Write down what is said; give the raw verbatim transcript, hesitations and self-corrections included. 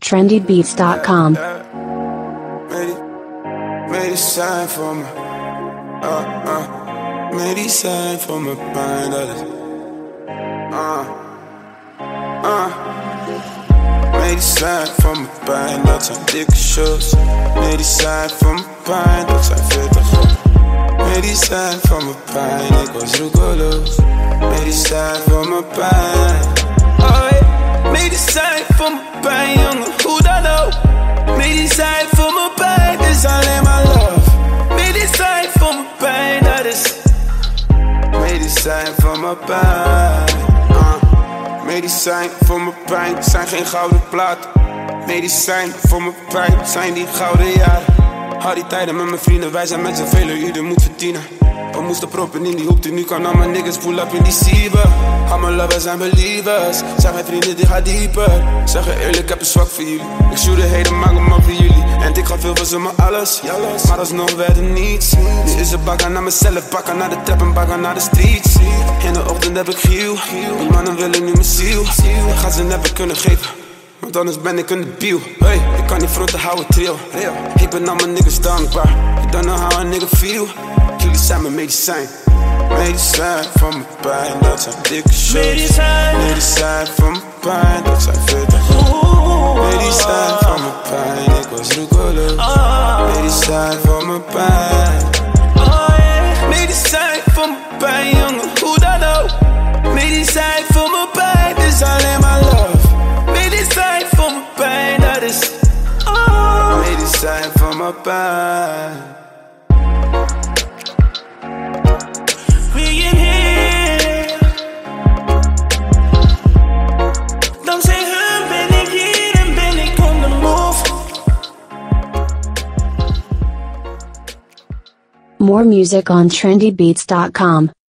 trendy beats dot com. Medicijn voor me, uh, uh. Medicijn voor mijn pijn, dat is, uh, uh. Medicijn voor mijn pijn, dat zijn dikke shots. Medicijn voor mijn pijn, dat zijn veertig groot. Medicijn voor mijn pijn, ik was roekeloos. Medicijn voor mijn pijn, oh yeah. Medicijn voor mijn pijn, jongen, hoe dan ook. Medicijn voor mijn pijn, dit is alleen maar love. Medicijn voor mijn pijn, dat is medicijn voor mijn pijn, uh. Medicijn voor mijn pijn, zijn geen gouden platen. Medicijn voor mijn pijn, zijn die gouden jaren. Hou die tijden met mijn vrienden, wij zijn met z'n velen, ieder moet verdienen. We moesten proppen in die hoek, nu kan al mijn niggas pull up in die sieven. Al mijn lovers zijn believers, zijn mijn vrienden die gaan dieper. Zeggen eerlijk, ik heb een zwak voor jullie. Ik shoot de heden, maak hem af voor jullie. En ik ga veel van ze, maar alles, maar alsnog werd er niets. Nu is het bakken naar mezelf, bakken naar de trap en bakken naar de streets. In de ochtend heb ik giel, die mannen willen nu mijn ziel. Ik ga ze never kunnen geven, want anders ben ik een debiel. Hey, ik kan niet fronten, hou het trio. Ik ben aan mijn niggas dankbaar, ik don't know how a nigga feel. Jullie zijn mijn medicijn. Medicijn voor mijn pijn, dat zijn dikke shots. Medicijn, medicijn voor mijn pijn, dat zijn veertig groot. Medicijn voor mijn pijn, ik was roekeloos. Medicijn voor mijn pijn, oh yeah. Medicijn voor mijn pijn, jongen, hoe dan ook. Medicijn voor mijn pijn, dit is alleen maar love. Medicijn voor mijn pijn, dat is oh. Medicijn voor mijn pijn. More music on trendy beats dot com.